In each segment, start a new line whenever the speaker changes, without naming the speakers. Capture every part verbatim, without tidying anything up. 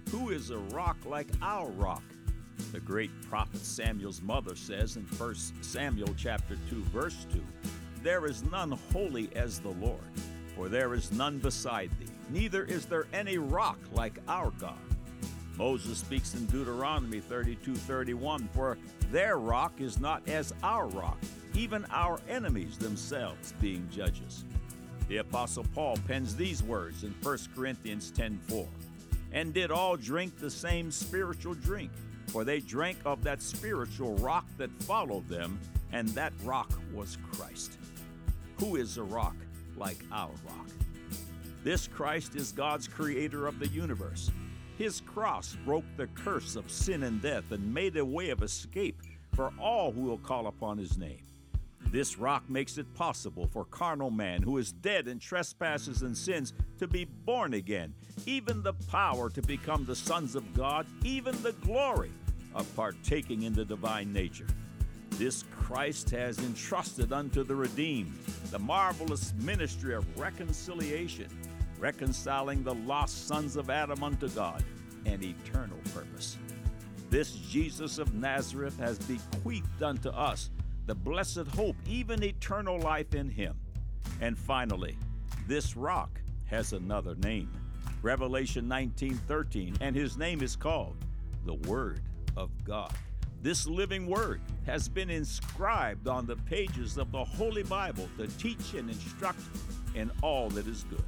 Who is a rock like our rock? The great prophet Samuel's mother says in First Samuel chapter two, verse two, "There is none holy as the Lord, for there is none beside thee, neither is there any rock like our God." Moses speaks in Deuteronomy thirty-two thirty-one, "For their rock is not as our rock, even our enemies themselves being judges." The Apostle Paul pens these words in First Corinthians ten four, "And did all drink the same spiritual drink, for they drank of that spiritual rock that followed them, and that rock was Christ." Who is a rock like our rock? This Christ is God's creator of the universe. His cross broke the curse of sin and death and made a way of escape for all who will call upon his name. This rock makes it possible for carnal man who is dead in trespasses and sins to be born again, even the power to become the sons of God, even the glory of partaking in the divine nature. This Christ has entrusted unto the redeemed the marvelous ministry of reconciliation, reconciling the lost sons of Adam unto God, an eternal purpose. This Jesus of Nazareth has bequeathed unto us the blessed hope, even eternal life in him. And finally, this rock has another name. Revelation nineteen thirteen, and his name is called the Word of God. This living Word has been inscribed on the pages of the Holy Bible to teach and instruct in all that is good.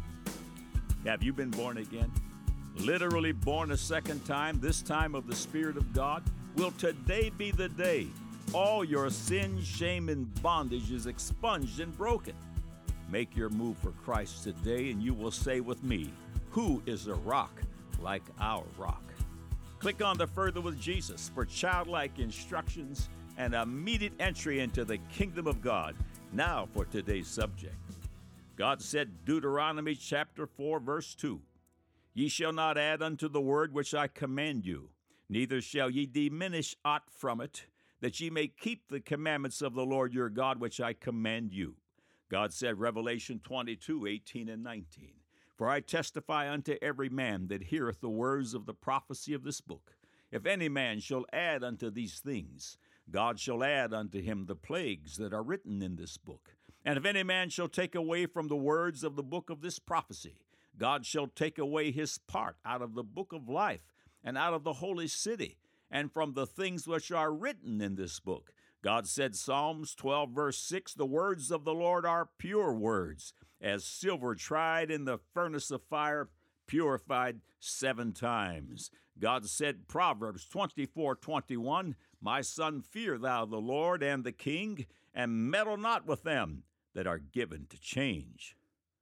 Have you been born again? Literally born a second time, this time of the Spirit of God? Will today be the day all your sin, shame, and bondage is expunged and broken? Make your move for Christ today, and you will say with me, "Who is a rock like our rock?" Click on the Further with Jesus for childlike instructions and immediate entry into the kingdom of God. Now for today's subject. God said, Deuteronomy chapter four, verse two, "Ye shall not add unto the word which I command you, neither shall ye diminish aught from it, that ye may keep the commandments of the Lord your God which I command you." God said, Revelation twenty-two, eighteen and nineteen, "For I testify unto every man that heareth the words of the prophecy of this book. If any man shall add unto these things, God shall add unto him the plagues that are written in this book. And if any man shall take away from the words of the book of this prophecy, God shall take away his part out of the book of life, and out of the holy city, and from the things which are written in this book." God said, Psalms twelve, verse six, "The words of the Lord are pure words, as silver tried in the furnace of fire, purified seven times." God said, Proverbs twenty-four, twenty-one, "My son, fear thou the Lord and the king, and meddle not with them that are given to change."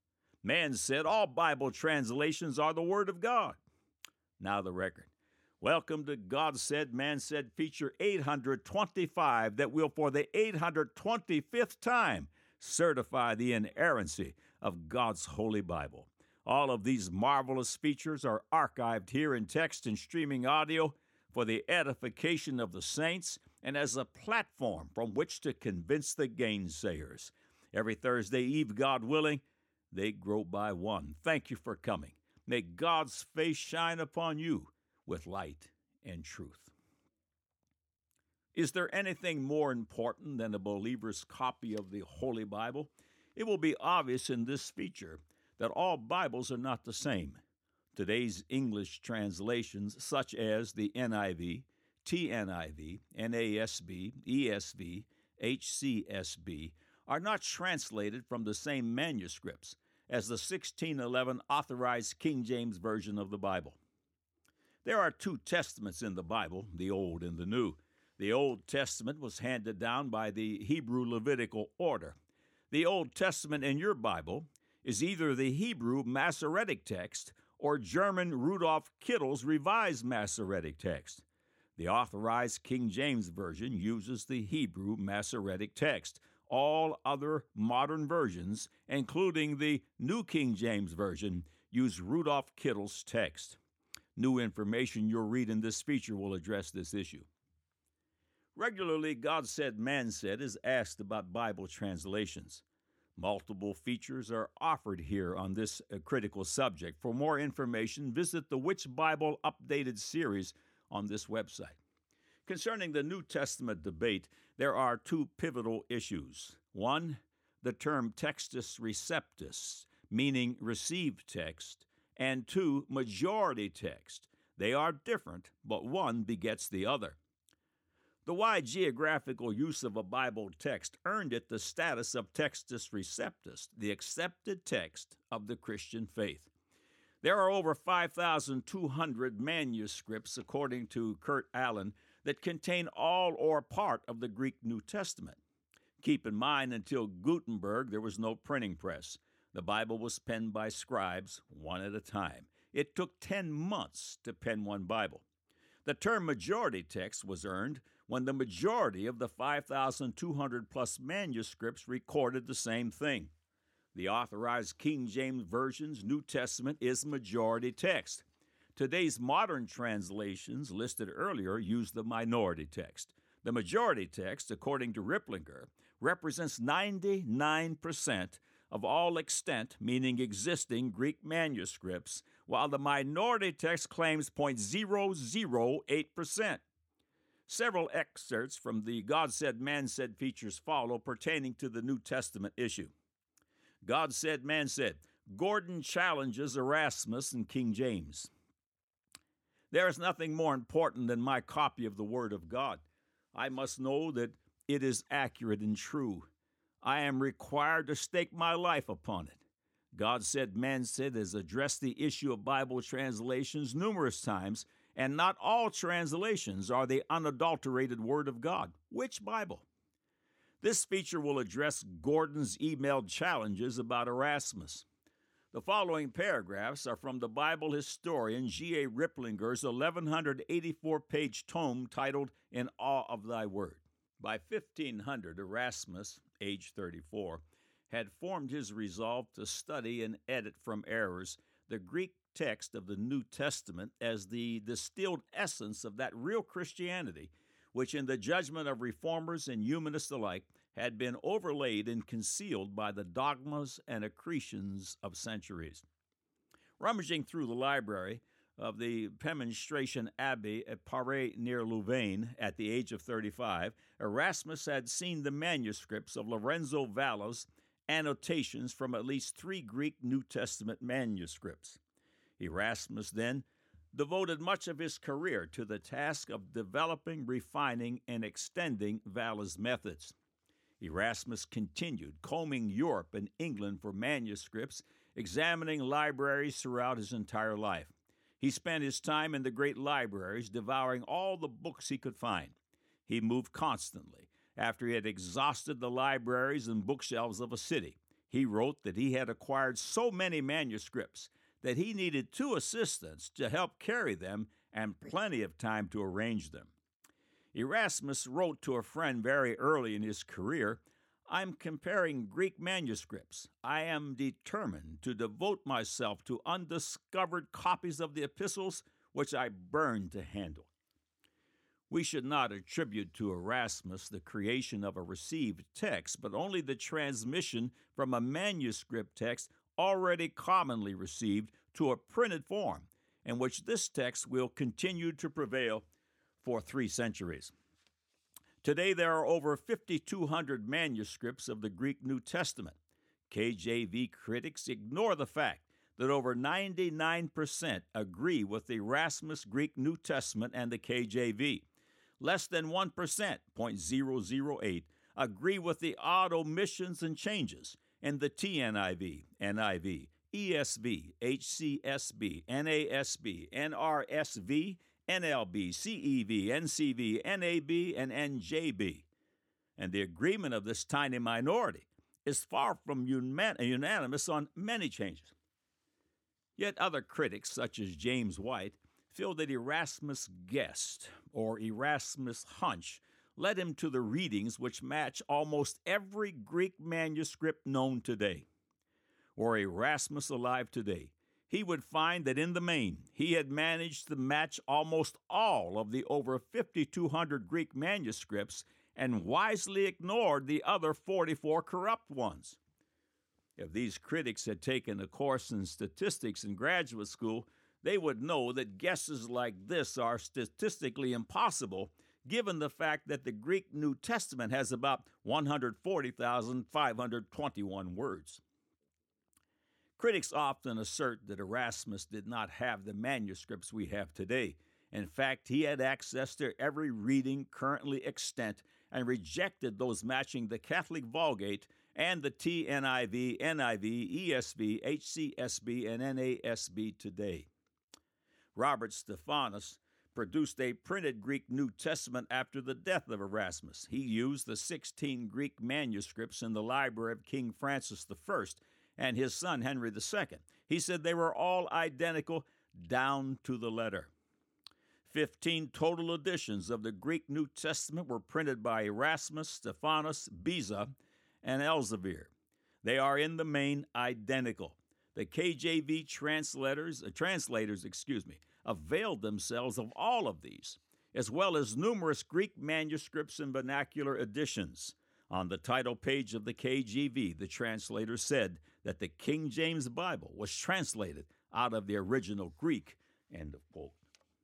Man said all Bible translations are the Word of God. Now the record. Welcome to God Said, Man Said, feature eight hundred twenty-five that will, for the eight hundred twenty-fifth time, certify the inerrancy of God's Holy Bible. All of these marvelous features are archived here in text and streaming audio for the edification of the saints and as a platform from which to convince the gainsayers. Every Thursday eve, God willing, they grow by one. Thank you for coming. May God's face shine upon you with light and truth. Is there anything more important than a believer's copy of the Holy Bible? It will be obvious in this feature that all Bibles are not the same. Today's English translations, such as the N I V, T N I V, N A S B, E S V, H C S B, are not translated from the same manuscripts as the sixteen eleven Authorized King James Version of the Bible. There are two testaments in the Bible, the Old and the New. The Old Testament was handed down by the Hebrew Levitical order. The Old Testament in your Bible is either the Hebrew Masoretic text or German Rudolf Kittel's Revised Masoretic text. The Authorized King James Version uses the Hebrew Masoretic text. All other modern versions, including the New King James Version, use Rudolf Kittel's text. New information you'll read in this feature will address this issue. Regularly, God Said, Man Said is asked about Bible translations. Multiple features are offered here on this uh, critical subject. For more information, visit the Which Bible Updated series on this website. Concerning the New Testament debate, there are two pivotal issues. One, the term textus receptus, meaning received text, and two, majority text. They are different, but one begets the other. The wide geographical use of a Bible text earned it the status of textus receptus, the accepted text of the Christian faith. There are over five thousand two hundred manuscripts, according to Kurt Allen, that contain all or part of the Greek New Testament. Keep in mind, until Gutenberg, there was no printing press. The Bible was penned by scribes, one at a time. It took ten months to pen one Bible. The term majority text was earned when the majority of the five thousand two hundred plus manuscripts recorded the same thing. The authorized King James Version's New Testament is majority text. Today's modern translations listed earlier use the minority text. The majority text, according to Ripplinger, represents ninety-nine percent of all extant, meaning existing, Greek manuscripts, while the minority text claims zero point zero zero eight percent. Several excerpts from the God Said, Man Said features follow pertaining to the New Testament issue. God Said, Man Said, Gordon challenges Erasmus in King James. There is nothing more important than my copy of the Word of God. I must know that it is accurate and true. I am required to stake my life upon it. God Said, Man Said has addressed the issue of Bible translations numerous times, and not all translations are the unadulterated Word of God. Which Bible? This feature will address Gordon's emailed challenges about Erasmus. The following paragraphs are from the Bible historian G A Ripplinger's eleven eighty-four page tome titled In Awe of Thy Word. By fifteen hundred, Erasmus, age thirty-four, had formed his resolve to study and edit from errors the Greek text of the New Testament as the distilled essence of that real Christianity, which in the judgment of reformers and humanists alike had been overlaid and concealed by the dogmas and accretions of centuries. Rummaging through the library of the Premonstration Abbey at Paray near Louvain at the age of thirty-five, Erasmus had seen the manuscripts of Lorenzo Valla's annotations from at least three Greek New Testament manuscripts. Erasmus then devoted much of his career to the task of developing, refining, and extending Valla's methods. Erasmus continued combing Europe and England for manuscripts, examining libraries throughout his entire life. He spent his time in the great libraries, devouring all the books he could find. He moved constantly. After he had exhausted the libraries and bookshelves of a city, he wrote that he had acquired so many manuscripts that he needed two assistants to help carry them and plenty of time to arrange them. Erasmus wrote to a friend very early in his career, "I'm comparing Greek manuscripts. I am determined to devote myself to undiscovered copies of the epistles which I burn to handle." We should not attribute to Erasmus the creation of a received text, but only the transmission from a manuscript text already commonly received to a printed form, in which this text will continue to prevail for three centuries. Today there are over fifty-two hundred manuscripts of the Greek New Testament. K J V critics ignore the fact that over ninety-nine percent agree with the Erasmus Greek New Testament and the K J V. Less than one percent, zero point zero zero eight, agree with the odd omissions and changes in the T N I V, N I V, E S V, H C S B, N A S B, N R S V, N L B, C E V, N C V, N A B, and N J B. And the agreement of this tiny minority is far from unanimous on many changes. Yet other critics, such as James White, feel that Erasmus' guessed or Erasmus' hunch led him to the readings which match almost every Greek manuscript known today. Were Erasmus alive today, he would find that in the main he had managed to match almost all of the over fifty-two hundred Greek manuscripts and wisely ignored the other forty-four corrupt ones. If these critics had taken a course in statistics in graduate school, they would know that guesses like this are statistically impossible, given the fact that the Greek New Testament has about one hundred forty thousand five hundred twenty-one words. Critics often assert that Erasmus did not have the manuscripts we have today. In fact, he had access to every reading currently extant and rejected those matching the Catholic Vulgate and the T N I V, N I V, E S V, H C S B, and N A S B today. Robert Stephanus produced a printed Greek New Testament after the death of Erasmus. He used the sixteen Greek manuscripts in the library of King Francis the First and his son Henry the Second. He said they were all identical down to the letter. Fifteen total editions of the Greek New Testament were printed by Erasmus, Stephanus, Beza, and Elzevir. They are in the main identical. The K J V translators, uh, translators, excuse me, availed themselves of all of these, as well as numerous Greek manuscripts and vernacular editions. On the title page of the K J V, the translator said that the King James Bible was translated out of the original Greek, end of quote.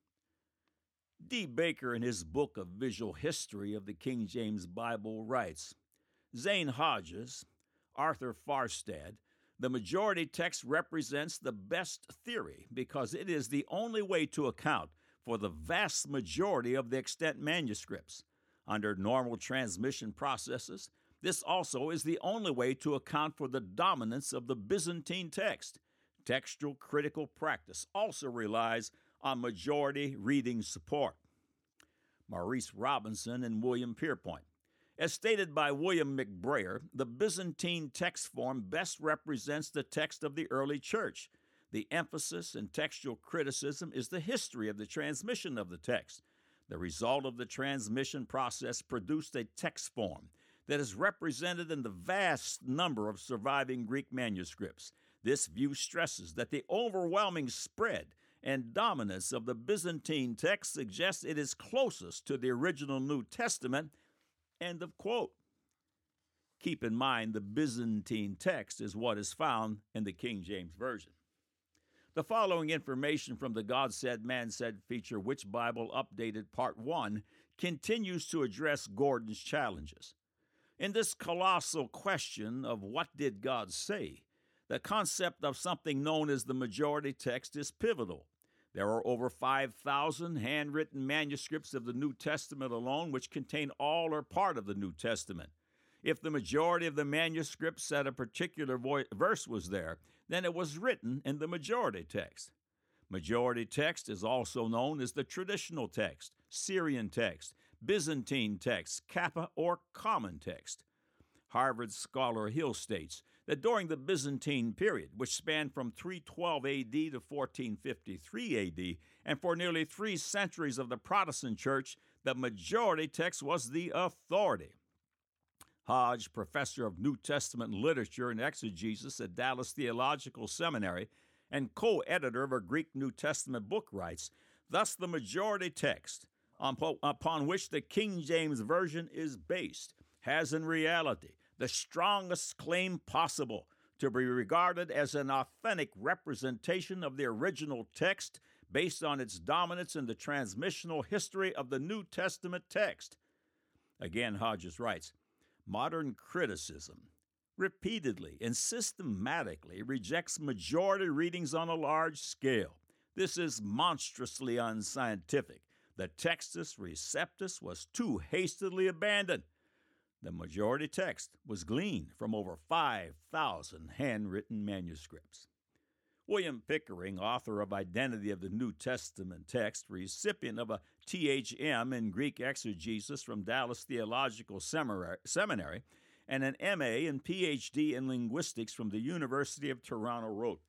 D. Baker, in his book of Visual History of the King James Bible, writes, Zane Hodges, Arthur Farstad, the majority text represents the best theory because it is the only way to account for the vast majority of the extant manuscripts. Under normal transmission processes, this also is the only way to account for the dominance of the Byzantine text. Textual critical practice also relies on majority reading support. Maurice Robinson and William Pierpoint. As stated by William McBrayer, the Byzantine text form best represents the text of the early church. The emphasis in textual criticism is the history of the transmission of the text. The result of the transmission process produced a text form that is represented in the vast number of surviving Greek manuscripts. This view stresses that the overwhelming spread and dominance of the Byzantine text suggests it is closest to the original New Testament. End of quote. Keep in mind the Byzantine text is what is found in the King James Version. The following information from the God Said, Man Said feature, Which Bible Updated Part one, continues to address Gordon's challenges. In this colossal question of what did God say, the concept of something known as the majority text is pivotal. There are over five thousand handwritten manuscripts of the New Testament alone which contain all or part of the New Testament. If the majority of the manuscripts said a particular vo- verse was there, then it was written in the majority text. Majority text is also known as the traditional text, Syrian text, Byzantine text, Kappa or common text. Harvard scholar Hill states that during the Byzantine period, which spanned from three twelve A D to fourteen fifty-three A D, and for nearly three centuries of the Protestant Church, the majority text was the authority. Hodge, professor of New Testament literature and exegesis at Dallas Theological Seminary and co-editor of a Greek New Testament book, writes, thus the majority text, upon which the King James Version is based, has in reality the strongest claim possible to be regarded as an authentic representation of the original text based on its dominance in the transmissional history of the New Testament text. Again, Hodges writes, modern criticism repeatedly and systematically rejects majority readings on a large scale. This is monstrously unscientific. The Textus Receptus was too hastily abandoned. The majority text was gleaned from over five thousand handwritten manuscripts. William Pickering, author of Identity of the New Testament Text, recipient of a T H M in Greek exegesis from Dallas Theological Seminary, and an M A and P H D in linguistics from the University of Toronto, wrote,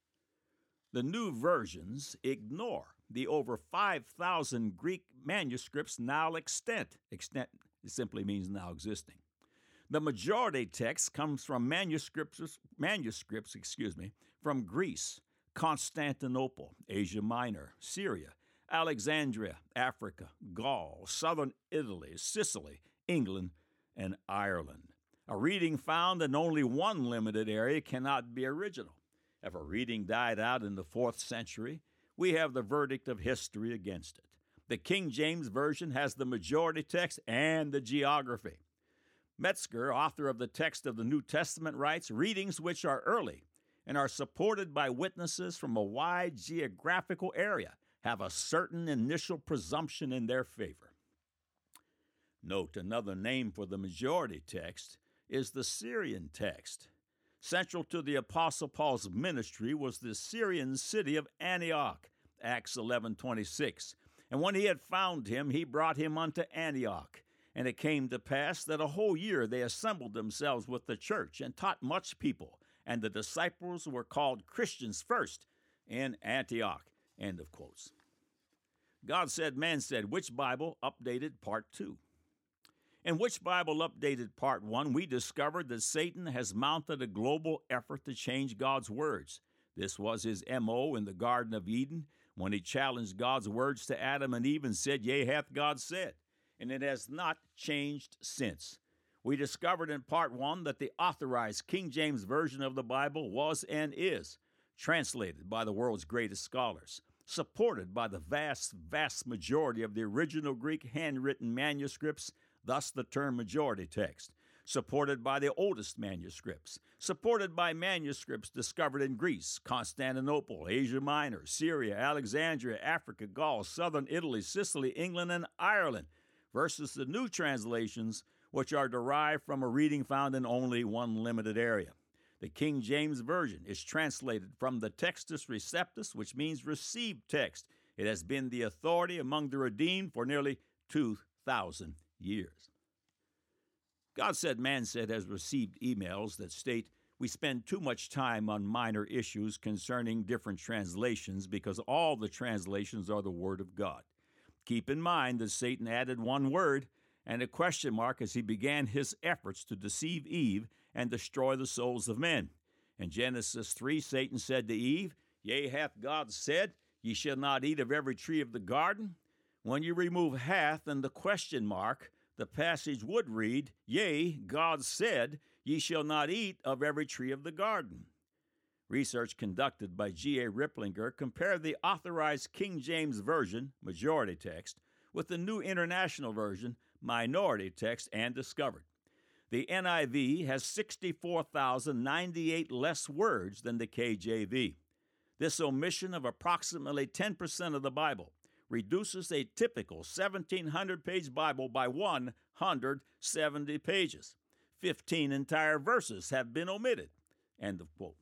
the new versions ignore the over five thousand Greek manuscripts now extant. Extant simply means now existing. The majority text comes from manuscripts, manuscripts, excuse me, from Greece, Constantinople, Asia Minor, Syria, Alexandria, Africa, Gaul, southern Italy, Sicily, England, and Ireland. A reading found in only one limited area cannot be original. If a reading died out in the fourth century, we have the verdict of history against it. The King James Version has the majority text and the geography. Metzger, author of the text of the New Testament, writes, "Readings which are early and are supported by witnesses from a wide geographical area have a certain initial presumption in their favor." Note, another name for the majority text is the Syrian text. Central to the Apostle Paul's ministry was the Syrian city of Antioch, Acts eleven twenty-six. "And when he had found him, he brought him unto Antioch. And it came to pass that a whole year they assembled themselves with the church and taught much people. And the disciples were called Christians first in Antioch." End of quotes. God Said, Man Said, Which Bible Updated, Part two. In Which Bible Updated, Part one, we discovered that Satan has mounted a global effort to change God's words. This was his M O in the Garden of Eden when he challenged God's words to Adam and Eve and said, "Yea, hath God said." And it has not changed since. We discovered in Part one that the authorized King James Version of the Bible was and is translated by the world's greatest scholars, supported by the vast, vast majority of the original Greek handwritten manuscripts, thus the term majority text, supported by the oldest manuscripts, supported by manuscripts discovered in Greece, Constantinople, Asia Minor, Syria, Alexandria, Africa, Gaul, southern Italy, Sicily, England, and Ireland, versus the new translations, which are derived from a reading found in only one limited area. The King James Version is translated from the Textus Receptus, which means received text. It has been the authority among the redeemed for nearly two thousand years. God Said, Man Said has received emails that state we spend too much time on minor issues concerning different translations because all the translations are the Word of God. Keep in mind that Satan added one word and a question mark as he began his efforts to deceive Eve and destroy the souls of men. In Genesis three, Satan said to Eve, "Yea, hath God said, ye shall not eat of every tree of the garden?" When you remove hath and the question mark, the passage would read, "Yea, God said, ye shall not eat of every tree of the garden." Research conducted by G A Ripplinger compared the authorized King James Version, majority text, with the New International Version, minority text, and discovered the N I V has sixty-four thousand ninety-eight less words than the K J V. This omission of approximately ten percent of the Bible reduces a typical seventeen hundred page Bible by one hundred seventy pages. fifteen entire verses have been omitted. End of quote.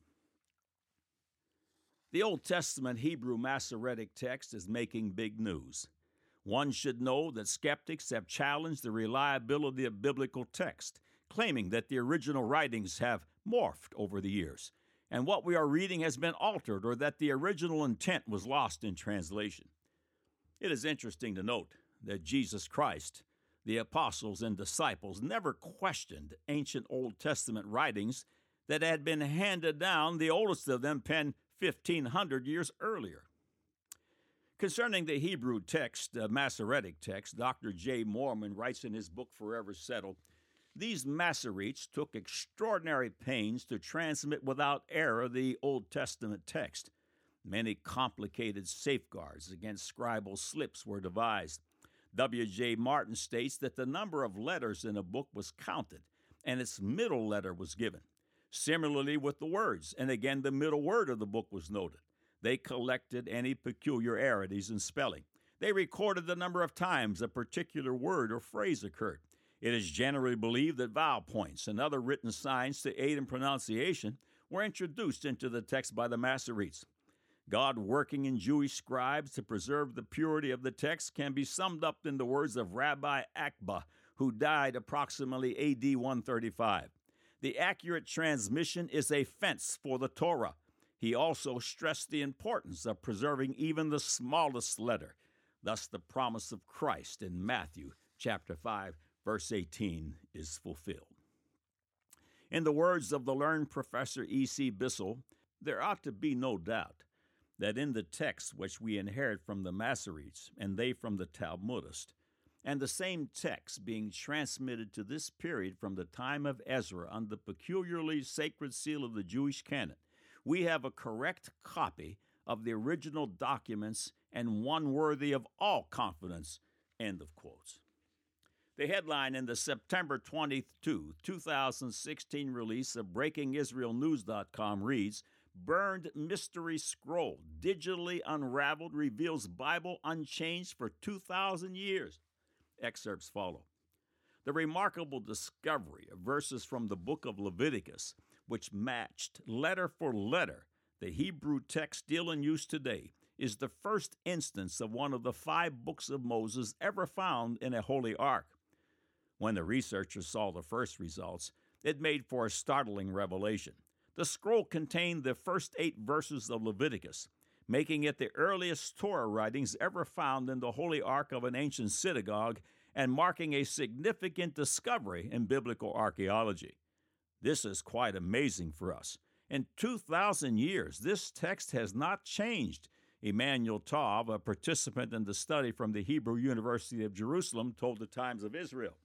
The Old Testament Hebrew Masoretic text is making big news. One should know that skeptics have challenged the reliability of biblical text, claiming that the original writings have morphed over the years, and what we are reading has been altered or that the original intent was lost in translation. It is interesting to note that Jesus Christ, the apostles and disciples, never questioned ancient Old Testament writings that had been handed down, the oldest of them penned fifteen hundred years earlier. Concerning the Hebrew text, uh, Masoretic text, Doctor J. Moorman writes in his book Forever Settled, "These Masoretes took extraordinary pains to transmit without error the Old Testament text. Many complicated safeguards against scribal slips were devised. W J. Martin states that the number of letters in a book was counted, and its middle letter was given. Similarly with the words, and again the middle word of the book was noted. They collected any peculiarities in spelling. They recorded the number of times a particular word or phrase occurred. It is generally believed that vowel points and other written signs to aid in pronunciation were introduced into the text by the Masoretes. God working in Jewish scribes to preserve the purity of the text can be summed up in the words of Rabbi Akba, who died approximately A D one thirty-five. The accurate transmission is a fence for the Torah. He also stressed the importance of preserving even the smallest letter. Thus the promise of Christ in Matthew chapter five, verse eighteen is fulfilled. In the words of the learned Professor E C Bissell, there ought to be no doubt that in the text which we inherit from the Masoretes and they from the Talmudists, and the same text being transmitted to this period from the time of Ezra under the peculiarly sacred seal of the Jewish canon, we have a correct copy of the original documents and one worthy of all confidence. End of quotes. The headline in the September twenty-second, two thousand sixteen release of breaking israel news dot com reads, "Burned Mystery Scroll, digitally unraveled, reveals Bible unchanged for two thousand years." Excerpts follow. The remarkable discovery of verses from the book of Leviticus, which matched letter for letter the Hebrew text still in use today, is the first instance of one of the five books of Moses ever found in a holy ark. When the researchers saw the first results, it made for a startling revelation. The scroll contained the first eight verses of Leviticus, making it the earliest Torah writings ever found in the holy ark of an ancient synagogue and marking a significant discovery in biblical archaeology. This is quite amazing for us. In two thousand years, this text has not changed. Emanuel Tov, a participant in the study from the Hebrew University of Jerusalem, told the Times of Israel.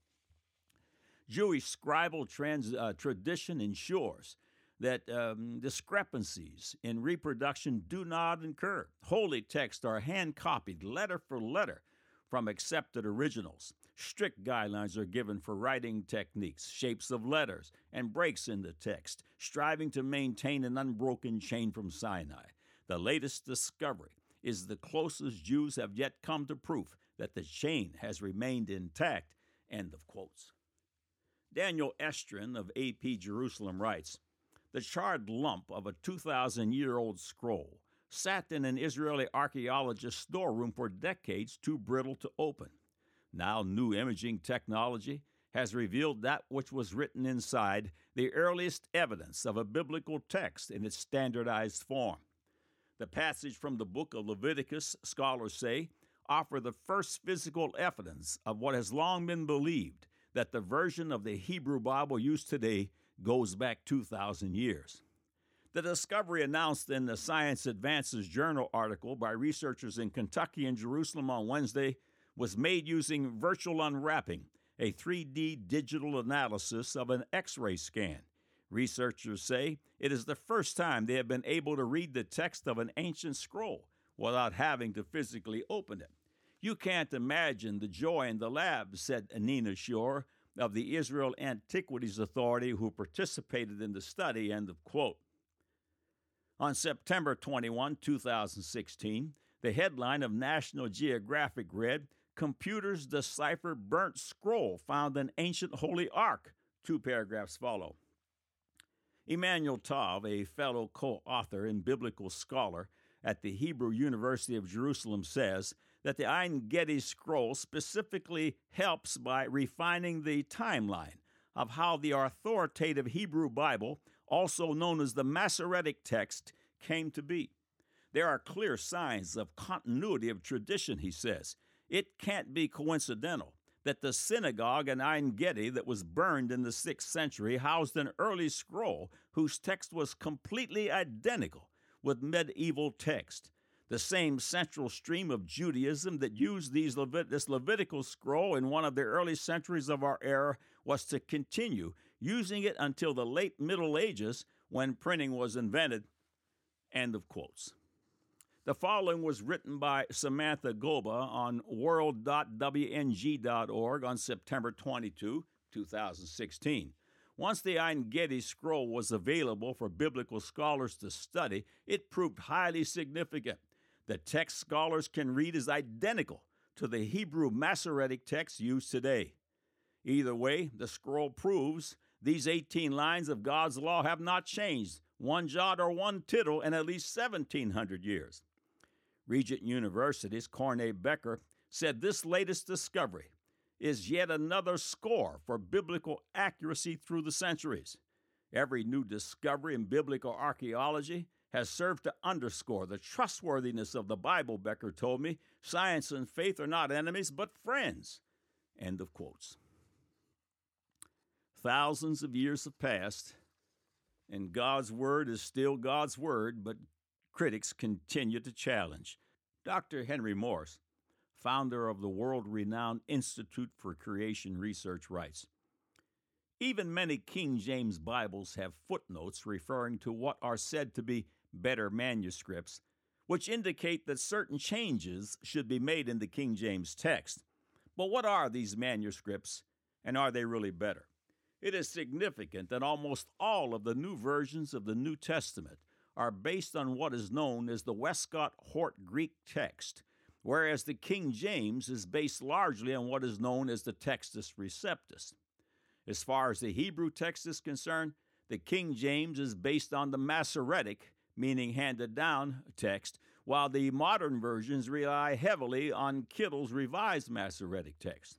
Jewish scribal trans, uh, tradition ensures that um, discrepancies in reproduction do not occur. Holy texts are hand-copied, letter for letter, from accepted originals. Strict guidelines are given for writing techniques, shapes of letters, and breaks in the text, striving to maintain an unbroken chain from Sinai. The latest discovery is the closest Jews have yet come to proof that the chain has remained intact. End of quotes. Daniel Estrin of A P Jerusalem writes, "The charred lump of a two thousand year old scroll sat in an Israeli archaeologist's storeroom for decades, too brittle to open. Now new imaging technology has revealed that which was written inside, the earliest evidence of a biblical text in its standardized form. The passage from the book of Leviticus, scholars say, offer the first physical evidence of what has long been believed, that the version of the Hebrew Bible used today goes back two thousand years. The discovery announced in the Science Advances Journal article by researchers in Kentucky and Jerusalem on Wednesday was made using virtual unwrapping, a three D digital analysis of an X-ray scan. Researchers say it is the first time they have been able to read the text of an ancient scroll without having to physically open it. "You can't imagine the joy in the lab," said Nina Shore of the Israel Antiquities Authority, who participated in the study. End of quote. On September twenty-first, two thousand sixteen, the headline of National Geographic read, "Computers decipher burnt scroll found in ancient holy ark." Two paragraphs follow. Emanuel Tov, a fellow co-author and biblical scholar at the Hebrew University of Jerusalem, says that the Ein Gedi scroll specifically helps by refining the timeline of how the authoritative Hebrew Bible, also known as the Masoretic text, came to be. There are clear signs of continuity of tradition, he says. It can't be coincidental that the synagogue in Ein Gedi that was burned in the sixth century housed an early scroll whose text was completely identical with medieval text. The same central stream of Judaism that used these Levit- this Levitical scroll in one of the early centuries of our era was to continue using it until the late Middle Ages when printing was invented. End of quotes. The following was written by Samantha Goba on world dot w n g dot org on September twenty-second, two thousand sixteen. Once the Ein Gedi scroll was available for biblical scholars to study, it proved highly significant. The text scholars can read is identical to the Hebrew Masoretic text used today. Either way, the scroll proves these eighteen lines of God's law have not changed one jot or one tittle in at least seventeen hundred years. Regent University's Corney Becker said this latest discovery is yet another score for biblical accuracy through the centuries. Every new discovery in biblical archaeology has served to underscore the trustworthiness of the Bible, Becker told me. Science and faith are not enemies, but friends. End of quotes. Thousands of years have passed, and God's word is still God's word, but critics continue to challenge. Doctor Henry Morse, founder of the world-renowned Institute for Creation Research, writes, "Even many King James Bibles have footnotes referring to what are said to be better manuscripts, which indicate that certain changes should be made in the King James text. But what are these manuscripts, and are they really better? It is significant that almost all of the new versions of the New Testament are based on what is known as the Westcott-Hort Greek text, whereas the King James is based largely on what is known as the Textus Receptus. As far as the Hebrew text is concerned, the King James is based on the Masoretic, meaning handed down, text, while the modern versions rely heavily on Kittle's Revised Masoretic text.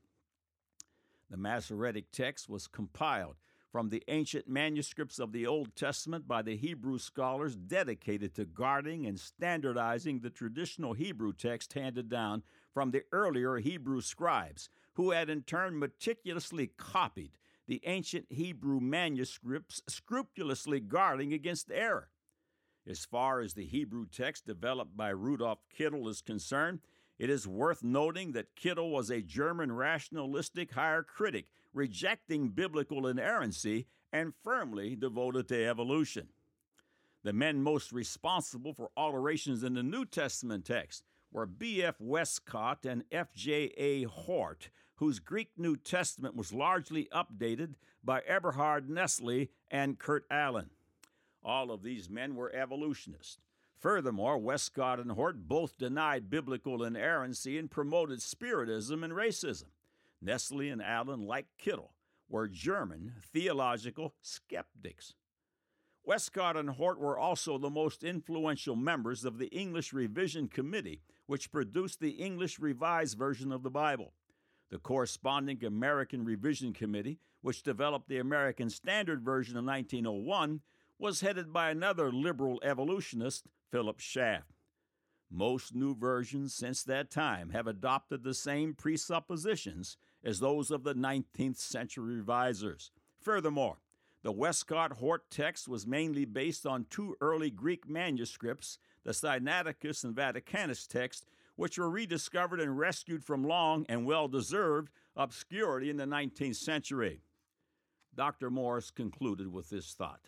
The Masoretic text was compiled from the ancient manuscripts of the Old Testament by the Hebrew scholars dedicated to guarding and standardizing the traditional Hebrew text handed down from the earlier Hebrew scribes, who had in turn meticulously copied the ancient Hebrew manuscripts, scrupulously guarding against error. As far as the Hebrew text developed by Rudolf Kittel is concerned, it is worth noting that Kittel was a German rationalistic higher critic, rejecting biblical inerrancy and firmly devoted to evolution. The men most responsible for alterations in the New Testament text were B F Westcott and F J A Hort, whose Greek New Testament was largely updated by Eberhard Nestle and Kurt Allen. All of these men were evolutionists. Furthermore, Westcott and Hort both denied biblical inerrancy and promoted Spiritism and racism. Nestle and Allen, like Kittel, were German theological skeptics. Westcott and Hort were also the most influential members of the English Revision Committee, which produced the English Revised Version of the Bible. The corresponding American Revision Committee, which developed the American Standard Version in nineteen oh one, was headed by another liberal evolutionist, Philip Schaff. Most new versions since that time have adopted the same presuppositions as those of the nineteenth century revisers. Furthermore, the Westcott-Hort text was mainly based on two early Greek manuscripts, the Sinaiticus and Vaticanus text, which were rediscovered and rescued from long and well-deserved obscurity in the nineteenth century. Doctor Morris concluded with this thought.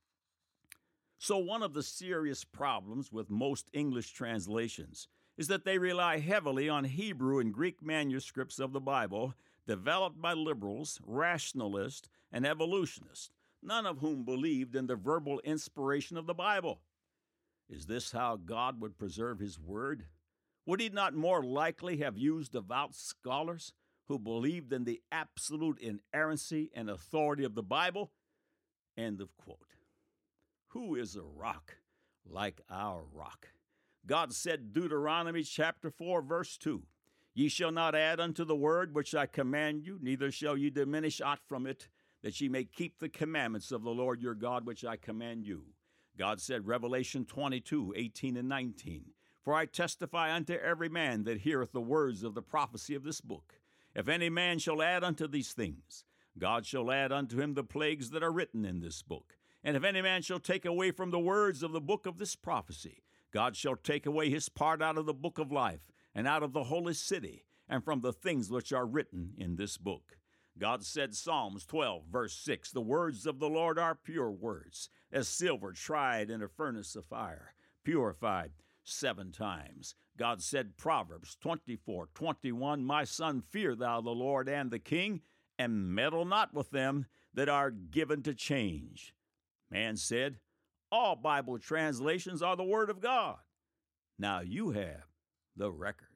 So one of the serious problems with most English translations is that they rely heavily on Hebrew and Greek manuscripts of the Bible developed by liberals, rationalists, and evolutionists, none of whom believed in the verbal inspiration of the Bible. Is this how God would preserve His Word? Would He not more likely have used devout scholars who believed in the absolute inerrancy and authority of the Bible? End of quote. Who is a rock like our rock? God said, Deuteronomy chapter four, verse two, Ye shall not add unto the word which I command you, neither shall ye diminish aught from it, that ye may keep the commandments of the Lord your God which I command you. God said, Revelation twenty-two, eighteen and nineteen, For I testify unto every man that heareth the words of the prophecy of this book. If any man shall add unto these things, God shall add unto him the plagues that are written in this book. And if any man shall take away from the words of the book of this prophecy, God shall take away his part out of the book of life, and out of the holy city, and from the things which are written in this book. God said, Psalms twelve, verse six, The words of the Lord are pure words, as silver tried in a furnace of fire, purified seven times. God said, Proverbs twenty-four, twenty-one, My son, fear thou the Lord and the king, and meddle not with them that are given to change. Man said, all Bible translations are the Word of God. Now you have the record.